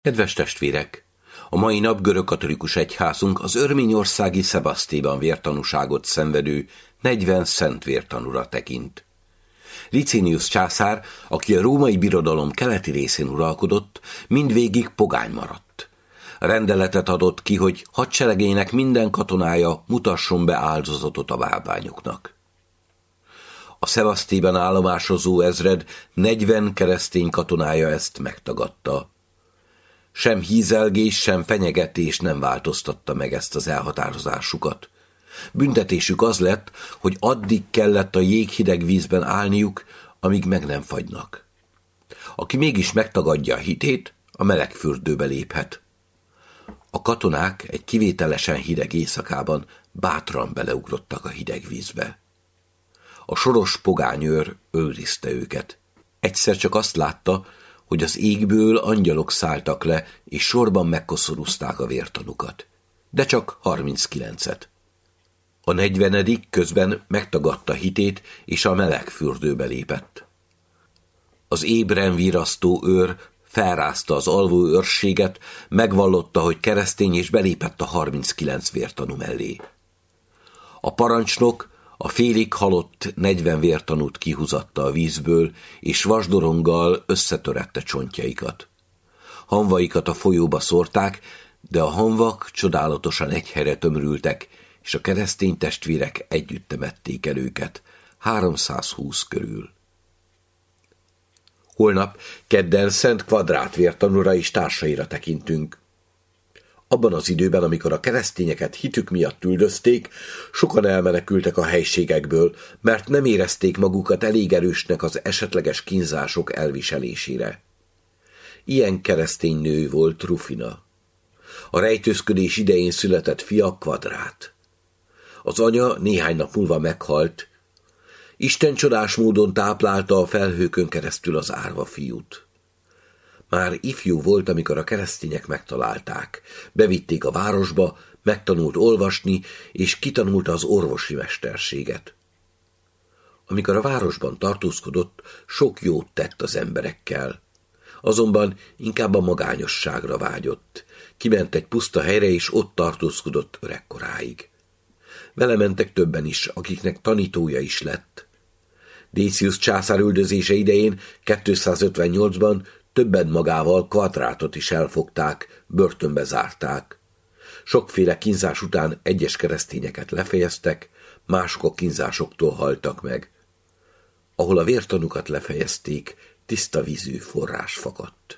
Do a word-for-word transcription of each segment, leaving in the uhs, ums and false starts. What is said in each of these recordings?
Kedves testvérek! A mai nap görögkatolikus egyházunk az örményországi Szebasztéban vértanúságot szenvedő negyven szent vértanúra tekint. Licinius császár, aki a római birodalom keleti részén uralkodott, mindvégig pogány maradt. Rendeletet adott ki, hogy hadseregének minden katonája mutasson be áldozatot a bálványoknak. A Szebasztében állomásozó ezred negyven keresztény katonája ezt megtagadta. Sem hízelgés, sem fenyegetés nem változtatta meg ezt az elhatározásukat. Büntetésük az lett, hogy addig kellett a jéghideg vízben állniuk, amíg meg nem fagynak. Aki mégis megtagadja a hitét, a meleg fürdőbe léphet. A katonák egy kivételesen hideg éjszakában bátran beleugrottak a hideg vízbe. A soros pogányőr őrizte őket. Egyszer csak azt látta, hogy az égből angyalok szálltak le, és sorban megkoszorúzták a vértanukat. De csak harminckilencet. A negyvenedik közben megtagadta hitét, és a meleg fürdőbe lépett. Az ébren virasztó őr felrázta az alvó őrséget, megvallotta, hogy keresztény, és belépett a harminckilenc vértanú mellé. A parancsnok a félig halott negyven vértanút kihúzatta a vízből, és vasdoronggal összetörette csontjaikat. Hamvaikat a folyóba szórták, de a hamvak csodálatosan egy helyre tömörültek, és a keresztény testvérek együtt temették el őket, háromszázhúsz körül. Holnap, kedden Szent Kvadrát vértanúra és társaira tekintünk. Abban az időben, amikor a keresztényeket hitük miatt üldözték, sokan elmenekültek a helységekből, mert nem érezték magukat elég erősnek az esetleges kínzások elviselésére. Ilyen keresztény nő volt Rufina. A rejtőzködés idején született fia Kvadrát. Az anya néhány nap múlva meghalt. Isten csodás módon táplálta a felhőkön keresztül az árva fiút. Már ifjú volt, amikor a keresztények megtalálták. Bevitték a városba, megtanult olvasni, és kitanulta az orvosi mesterséget. Amikor a városban tartózkodott, sok jót tett az emberekkel. Azonban inkább a magányosságra vágyott. Kiment egy puszta helyre, és ott tartózkodott öregkoráig. Vele mentek többen is, akiknek tanítója is lett. Décius császár üldözése idején, kétszázötvennyolcban többen magával Kvadrátot is elfogták, börtönbe zárták. Sokféle kínzás után egyes keresztényeket lefejeztek, mások a kínzásoktól haltak meg. Ahol a vértanukat lefejezték, tiszta vízű forrás fakadt.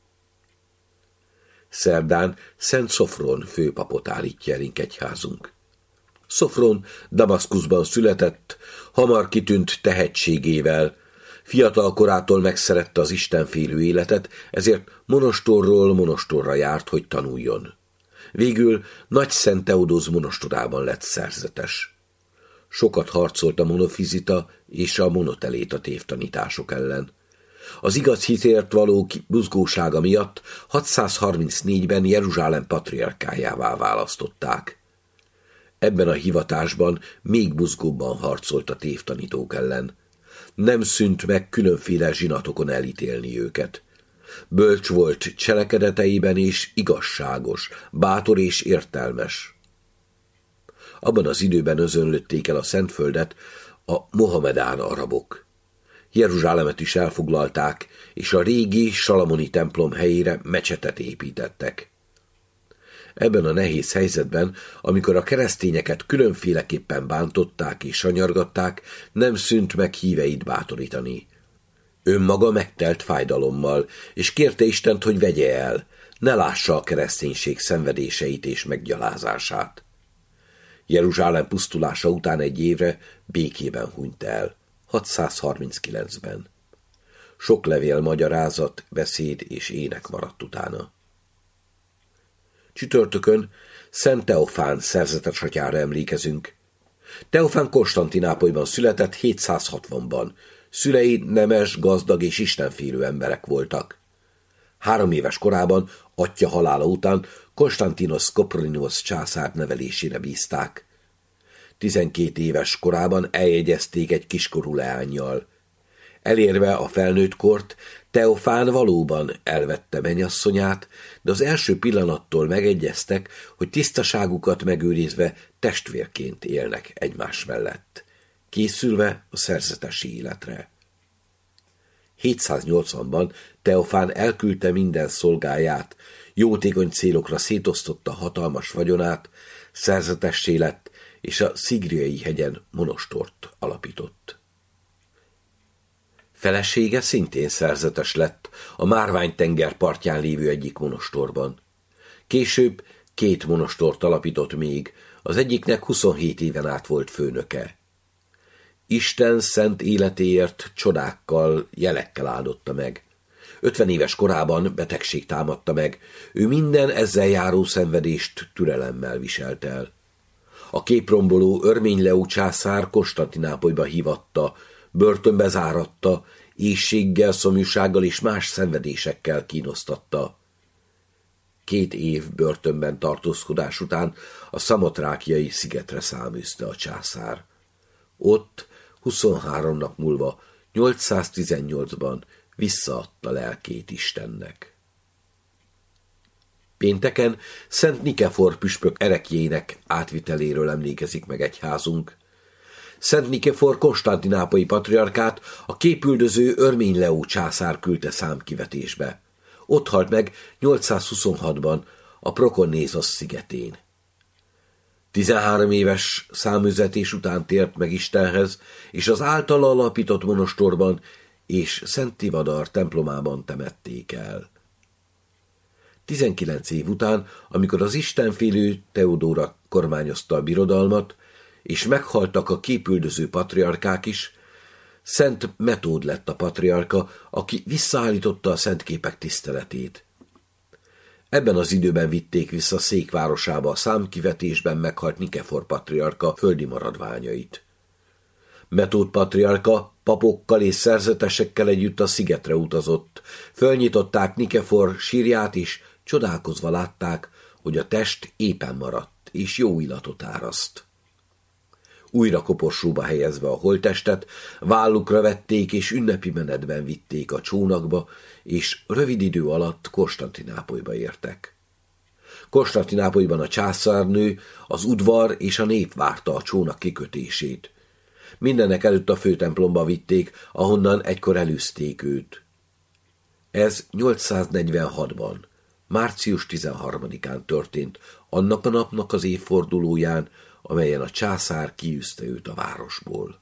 Szerdán Szent Szofron főpapot állítja elénk egyházunk. Szofron Damaszkuszban született, hamar kitűnt tehetségével. Fiatal korától megszerette az istenfélő életet, ezért monostorról monostorra járt, hogy tanuljon. Végül Nagy Szent Teodóz monostorában lett szerzetes. Sokat harcolt a monofizita és a monoteléta tévtanítások ellen. Az igaz hitért való buzgósága miatt hatszázharmincnégyben Jeruzsálem patriarkájává választották. Ebben a hivatásban még buzgóbban harcolt a tévtanítók ellen. Nem szűnt meg különféle zsinatokon elítélni őket. Bölcs volt cselekedeteiben és igazságos, bátor és értelmes. Abban az időben özönlötték el a Szentföldet a mohamedán arabok. Jeruzsálemet is elfoglalták, és a régi salamoni templom helyére mecsetet építettek. Ebben a nehéz helyzetben, amikor a keresztényeket különféleképpen bántották és sanyargatták, nem szűnt meg híveit bátorítani. Önmaga megtelt fájdalommal, és kérte Istent, hogy vegye el, ne lássa a kereszténység szenvedéseit és meggyalázását. Jeruzsálem pusztulása után egy évre békében hunyt el, hatszázharminckilencben. Sok levél, magyarázat, beszéd és ének maradt utána. Csütörtökön Szent Teofán szerzetes atyára emlékezünk. Teofán Konstantinápolyban született hétszázhatvanban. Szülei nemes, gazdag és istenfélő emberek voltak. Három éves korában, atya halála után Konstantinos Kopronyos császár nevelésére bízták. Tizenkét éves korában eljegyezték egy kiskorú leánnyal. Elérve a felnőtt kort, Teofán valóban elvette mennyasszonyát, de az első pillanattól megegyeztek, hogy tisztaságukat megőrizve testvérként élnek egymás mellett, készülve a szerzetesi életre. hétszáznyolcvanban Teofán elküldte minden szolgáját, jótékony célokra szétosztotta hatalmas vagyonát, szerzetessé lett, és a Szigriai hegyen monostort alapított. Felesége szintén szerzetes lett a Márvány-tenger partján lévő egyik monostorban. Később két monostort alapított még, az egyiknek huszonhét éven át volt főnöke. Isten szent életéért csodákkal, jelekkel áldotta meg. Ötven éves korában betegség támadta meg, ő minden ezzel járó szenvedést türelemmel viselt el. A képromboló Örmény Leó császár Konstantinápolyba hívatta, börtönbe záratta, éhséggel, szomjúsággal és más szenvedésekkel kínosztatta. Két év börtönben tartózkodás után a szamotrákiai szigetre száműzte a császár. Ott huszonhárom nap múlva, nyolcszáztizennyolcban visszaadta lelkét Istennek. Pénteken Szent Nikefor püspök erekjének átviteléről emlékezik meg egyházunk. Szent Nikefor konstantinápolyi patriarkát a képüldöző Örmény Leó császár küldte számkivetésbe. Ott halt meg nyolcszázhuszonhatban a Prokonnézosz szigetén. Tizenhárom éves száműzetés után tért meg Istenhez, és az általa alapított monostorban és Szent Tivadar templomában temették el. Tizenkilenc év után, amikor az istenfélő Teodóra kormányozta a birodalmat, és meghaltak a képüldöző patriarkák is, Szent Metód lett a patriarka, aki visszaállította a szentképek tiszteletét. Ebben az időben vitték vissza székvárosába a számkivetésben meghalt Nikefor patriarka földi maradványait. Metód patriarka papokkal és szerzetesekkel együtt a szigetre utazott, fölnyitották Nikefor sírját is, csodálkozva látták, hogy a test épen maradt és jó illatot áraszt. Újra koporsóba helyezve a holttestet, vállukra vették és ünnepi menetben vitték a csónakba, és rövid idő alatt Konstantinápolyba értek. Konstantinápolyban a császárnő, az udvar és a nép várta a csónak kikötését. Mindenek előtt a főtemplomba vitték, ahonnan egykor elűzték őt. Ez nyolcszáznegyvenhatban, március tizenharmadikán történt, annak a napnak az évfordulóján, amelyen a császár kiűzte őt a városból.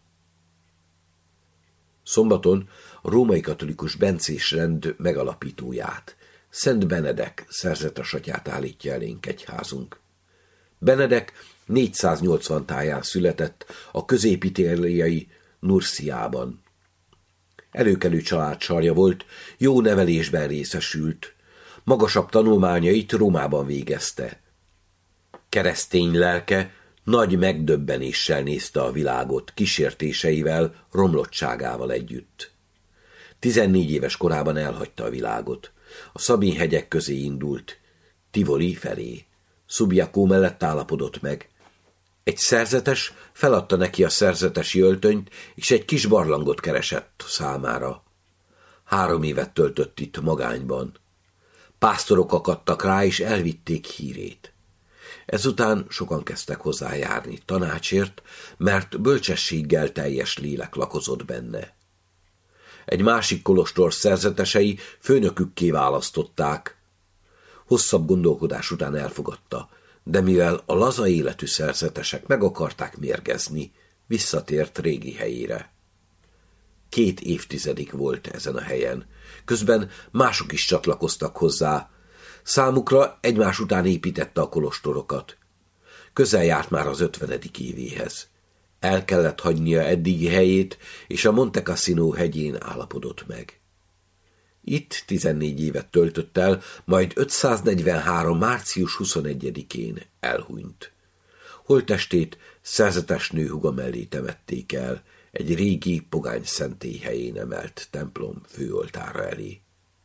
Szombaton a római katolikus bencés rend megalapítóját, Szent Benedek szerzetesatyát állítja elénk egyházunk. Benedek négyszáznyolcvan táján született a közép-itáliai Nurciában. Előkelő családsarja volt, jó nevelésben részesült, magasabb tanulmányait Rómában végezte. Keresztény lelke nagy megdöbbenéssel nézte a világot, kísértéseivel, romlottságával együtt. Tizennégy éves korában elhagyta a világot. A Szabin-hegyek közé indult, Tivoli felé. Subiaco mellett állapodott meg. Egy szerzetes feladta neki a szerzetesi öltönyt, és egy kis barlangot keresett számára. Három évet töltött itt magányban. Pásztorok akadtak rá, és elvitték hírét. Ezután sokan kezdtek hozzájárni tanácsért, mert bölcsességgel teljes lélek lakozott benne. Egy másik kolostor szerzetesei főnökükké választották. Hosszabb gondolkodás után elfogadta, de mivel a laza életű szerzetesek meg akarták mérgezni, visszatért régi helyére. Két évtizedig volt ezen a helyen, közben mások is csatlakoztak hozzá. Számukra egymás után építette a kolostorokat. Közel járt már az ötvenedik évéhez. El kellett hagynia eddigi helyét, és a Monte Cassino hegyén állapodott meg. Itt tizennégy évet töltött el, majd ötszáznegyvenhárom. március huszonegyedikén elhunyt. Holttestét szerzetes nőhúga mellé temették el, egy régi pogány szentély helyén emelt templom főoltára elé.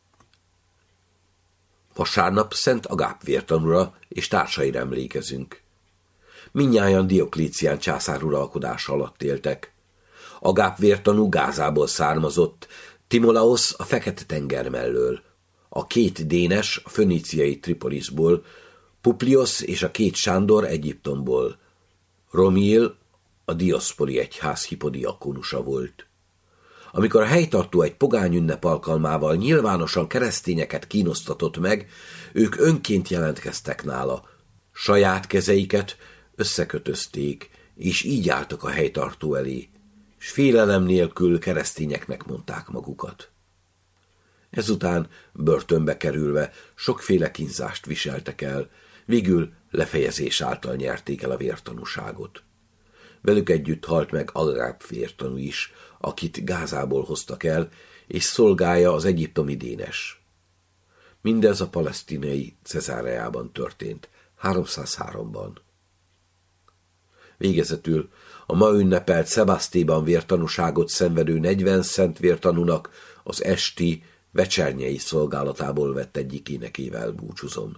Vasárnap Szent Agáp vértanúra és társaira emlékezünk. Mindnyájan Dioklecián császár uralkodása alatt éltek. Agáp vértanú Gázából származott, Timolaosz a Fekete-tenger mellől, a két Dénes a föníciai Tripolisból, Publiosz és a két Sándor Egyiptomból. Romil a Dioszpori egyház hipodiakónusa volt. Amikor a helytartó egy pogány ünnep alkalmával nyilvánosan keresztényeket kínosztatott meg, ők önként jelentkeztek nála. Saját kezeiket összekötözték, és így álltak a helytartó elé, s félelem nélkül keresztényeknek mondták magukat. Ezután börtönbe kerülve sokféle kínzást viseltek el, végül lefejezés által nyerték el a vértanúságot. Velük együtt halt meg Agáp vértanú is, akit Gázából hoztak el, és szolgája az egyiptomi Dénes. Mindez a palesztinai Cezáreában történt, háromszázháromban. Végezetül a ma ünnepelt Szebasztéban vértanúságot szenvedő negyven szent vértanúnak az esti, vecsernyei szolgálatából vett egyik énekével búcsúzom.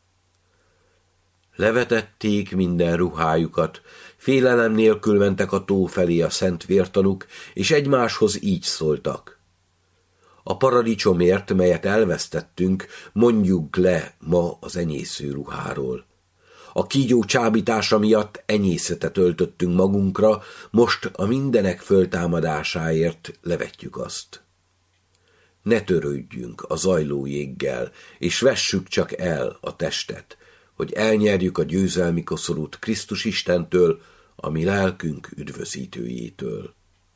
Levetették minden ruhájukat, félelem nélkül mentek a tó felé a szent vértanúk, és egymáshoz így szóltak. A paradicsomért, melyet elvesztettünk, mondjuk le ma az enyésző ruháról. A kígyó csábítása miatt enyészetet öltöttünk magunkra, most a mindenek föltámadásáért levetjük azt. Ne törődjünk a zajló jéggel, és vessük csak el a testet, hogy elnyerjük a győzelmi koszorút Krisztus Istentől, a mi lelkünk üdvözítőjétől.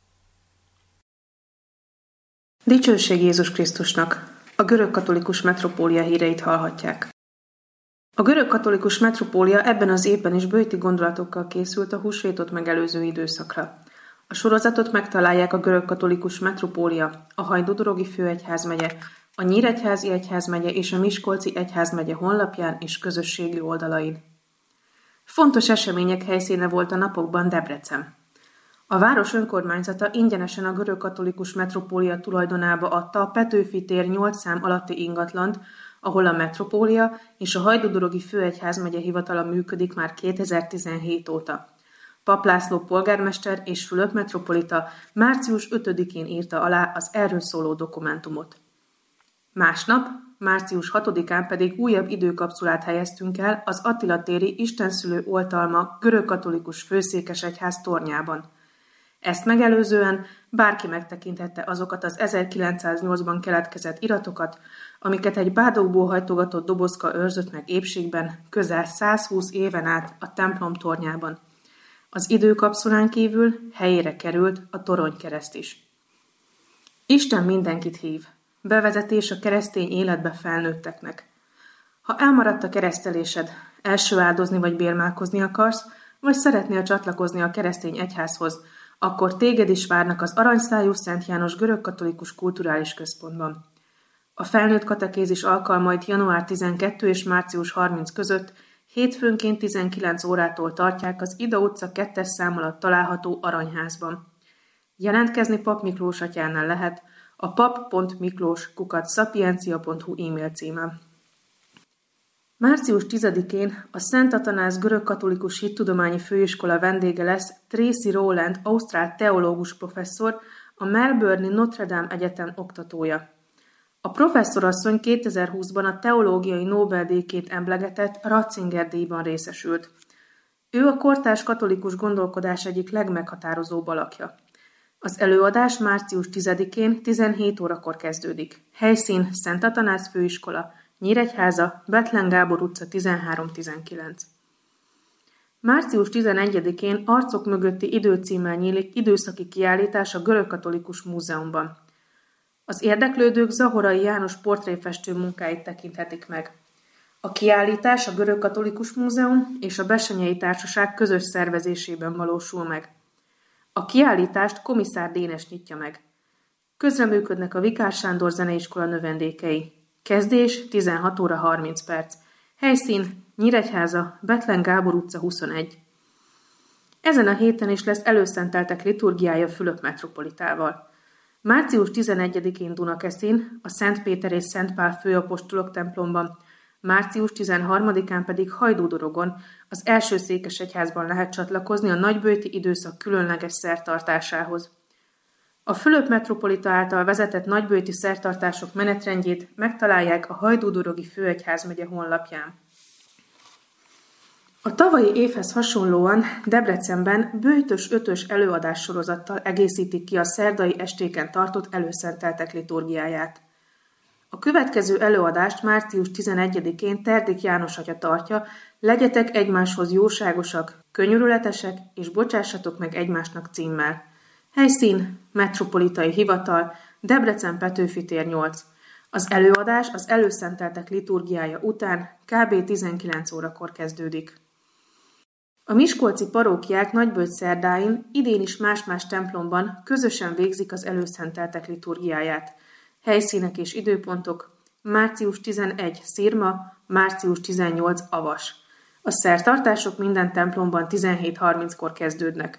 Dicsőség Jézus Krisztusnak! A görögkatolikus metropólia híreit hallhatják. A görögkatolikus metropólia ebben az évben is bőti gondolatokkal készült a húsvétot megelőző időszakra. A sorozatot megtalálják a görögkatolikus metropólia, a Hajdú-dorogi főegyházmegye, a Nyíregyházi egyházmegye és a Miskolci egyházmegye honlapján és közösségi oldalain. Fontos események helyszíne volt a napokban Debrecen. A város önkormányzata ingyenesen a görögkatolikus metropólia tulajdonába adta a Petőfi tér nyolc szám alatti ingatlant, ahol a metropólia és a Hajdú-dorogi főegyházmegye hivatala működik már kétezer-tizenhét óta. Pap László polgármester és Fülöp metropolita március ötödikén írta alá az erről szóló dokumentumot. Másnap, március hatodikán pedig újabb időkapszulát helyeztünk el az Attila téri Istenszülő oltalma görögkatolikus főszékesegyház tornyában. Ezt megelőzően bárki megtekintette azokat az ezerkilencszáznyolcban keletkezett iratokat, amiket egy bádokból hajtogatott dobozka őrzött meg épségben közel százhúsz éven át a templom tornyában. Az időkapszulán kívül helyére került a toronykereszt is. Isten mindenkit hív. Bevezetés a keresztény életbe felnőtteknek. Ha elmaradt a keresztelésed, első áldozni vagy bérmálkozni akarsz, vagy szeretnél csatlakozni a keresztény egyházhoz, akkor téged is várnak az Aranyszájú Szent János Görögkatolikus Kulturális Központban. A felnőtt katekézis alkalmait január tizenkettő és március harminc között hétfőnként tizenkilenc órától tartják az Ida utca kettes szám alatt található Aranyházban. Jelentkezni Pap Miklós atyánál lehet a pap pont miklós kukac szapiencia pont hu e-mail címen. március tizedikén a Szent Atanász Görögkatolikus Hittudományi Főiskola vendége lesz Tracy Rowland, ausztrál teológus professzor, a Melbourne-i Notre Dame Egyetem oktatója. A professzorasszony kétezer-húszban a teológiai Nobel-díjként emlegetett Ratzinger-díjban részesült. Ő a kortárs katolikus gondolkodás egyik legmeghatározóbb alakja. Az előadás március tizedikén tizenhét órakor kezdődik. Helyszín Szent Atanász Főiskola, Nyíregyháza, Bethlen Gábor utca tizenhárom tizenkilenc. március tizenegyedikén Arcok mögötti idő címmel nyílik időszaki kiállítás a Görögkatolikus Múzeumban. Az érdeklődők Zahorai János portréfestő munkáit tekinthetik meg. A kiállítás a Görögkatolikus Múzeum és a Bessenyei Társaság közös szervezésében valósul meg. A kiállítást Komisszár Dénes nyitja meg. Közreműködnek a Vikár Sándor Zeneiskola növendékei. Kezdés tizenhat óra harminc perc. Helyszín Nyíregyháza, Bethlen Gábor utca huszonegy. Ezen a héten is lesz előszenteltek liturgiája Fülöp metropolitával. március tizenegyedikén Dunakeszin, a Szent Péter és Szent Pál főapostolok templomban, március tizenharmadikán pedig Hajdú-dorogon, az első székesegyházban lehet csatlakozni a nagybőti időszak különleges szertartásához. A Fülöp metropolita által vezetett nagyböjti szertartások menetrendjét megtalálják a Hajdúdorogi Főegyházmegye honlapján. A tavalyi évhez hasonlóan Debrecenben böjtös ötös előadássorozattal egészítik ki a szerdai estéken tartott előszenteltek liturgiáját. A következő előadást március tizenegyedikén Terdik János atya tartja, legyetek egymáshoz jóságosak, könyörületesek, és bocsássatok meg egymásnak címmel. Helyszín, Metropolitai Hivatal, Debrecen Petőfi tér nyolc. Az előadás az előszenteltek liturgiája után kb. tizenkilenc órakor kezdődik. A miskolci parókiák nagyböjt szerdáin idén is más-más templomban közösen végzik az előszenteltek liturgiáját. Helyszínek és időpontok: március tizenegy Szirma, március tizennyolc Avas. A szertartások minden templomban tizenhét harminckor kezdődnek.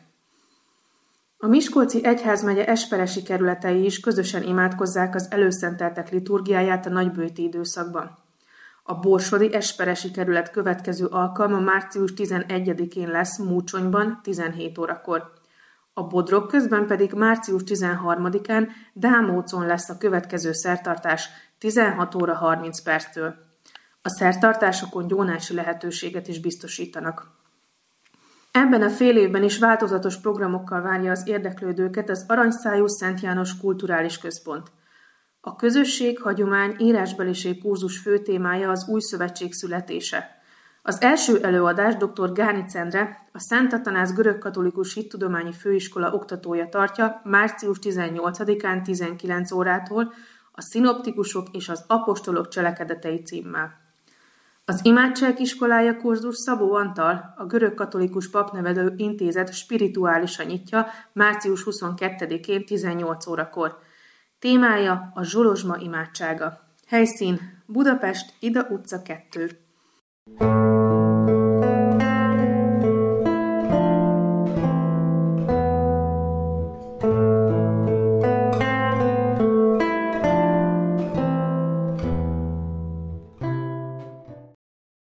A miskolci egyházmegye esperesi kerületei is közösen imádkozzák az előszenteltek liturgiáját a nagyböjti időszakban. A borsodi esperesi kerület következő alkalma március tizenegyedikén lesz Múcsonyban tizenhét órakor. A Bodrog közben pedig március tizenharmadikán Dámócon lesz a következő szertartás tizenhat óra harminc perctől. A szertartásokon gyónási lehetőséget is biztosítanak. Ebben a fél évben is változatos programokkal várja az érdeklődőket az Aranyszájú Szent János Kulturális Központ. A közösség, hagyomány, írásbeliség kurzus fő témája az új szövetség születése. Az első előadást dr. Gárnic Endre, a Szent Atanász Görögkatolikus Hittudományi Főiskola oktatója tartja március tizennyolcadikán tizenkilenc órától a Szinoptikusok és az Apostolok cselekedetei címmel. Az Imádságiskolája kurzus Szabó Antal, a Görögkatolikus Papnevelő Intézet spirituálisa nyitja március huszonkettedikén tizennyolc órakor. Témája a Zsolozsma imádsága. Helyszín: Budapest, Ida utca kettő.